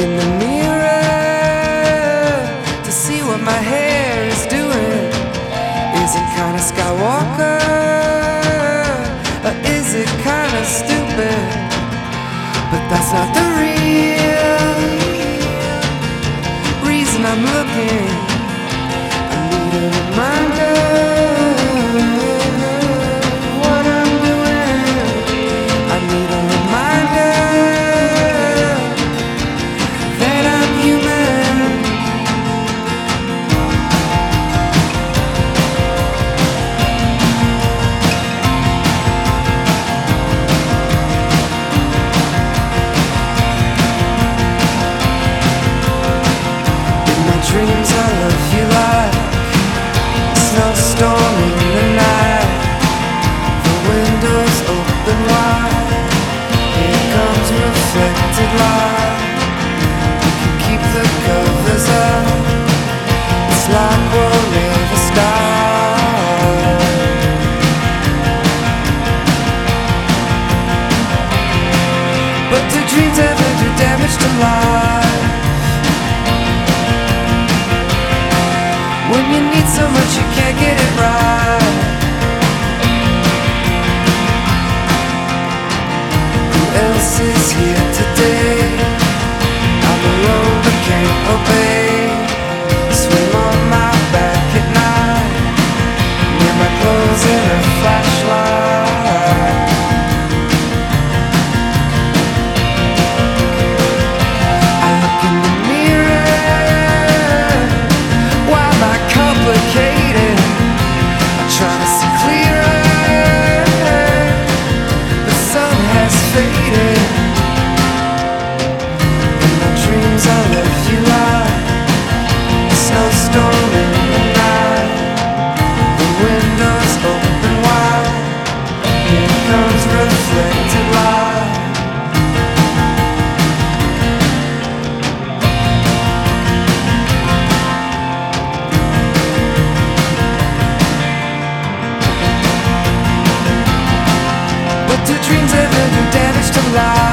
in the mirror to see what my hair is doing. Is it kinda Skywalker, or is it kinda stupid? But that's not the real reason I'm looking. I need a reminder what I'm doing. I need a reminder that I'm human. In my dreams I love you like a snowstorm in the night. The windows open wide, here comes reflected light. We can keep the covers up, it's like we'll never stop. But do dreams ever do damage to life? When you need so much you can't get it right. Who else is here today? I'm alone but can't obey. Swim on my back at night, near my clothes in a flashlight. I look in the mirror, why am I complicated? I try to see clearer, the sun has faded. In my dreams I left you like a snowstorm in the night. The windows open wide, here comes reflected light. But do dreams ever do damage to life?